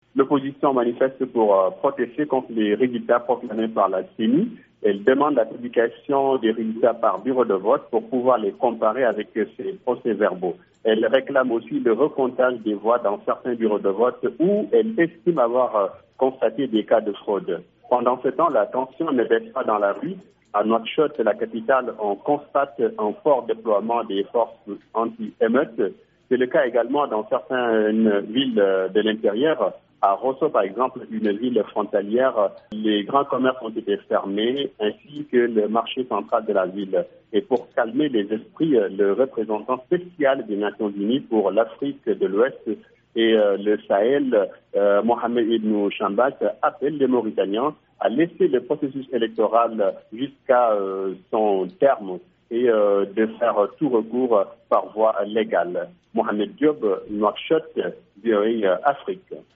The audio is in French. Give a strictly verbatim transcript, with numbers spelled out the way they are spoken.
L'opposition manifeste pour euh, protester contre les résultats proclamés par la C E N I. Elle demande la publication des résultats par bureau de vote pour pouvoir les comparer avec ces procès-verbaux. Elle réclame aussi le recomptage des voix dans certains bureaux de vote où elle estime avoir euh, constaté des cas de fraude. Pendant ce temps, la tension ne baisse pas dans la rue. À Nouakchott, la capitale, on constate un fort déploiement des forces anti-émeutes. C'est le cas également dans certaines villes de l'intérieur. À Rosso, par exemple, une ville frontalière, les grands commerces ont été fermés, ainsi que le marché central de la ville. Et pour calmer les esprits, le représentant spécial des Nations Unies pour l'Afrique de l'Ouest et euh, le Sahel, euh, Mohamed Ibn Chambas, appelle les Mauritaniens à laisser le processus électoral jusqu'à euh, son terme et euh, de faire tout recours par voie légale. Mohamed Diop, Nouakchott, V O A Afrique.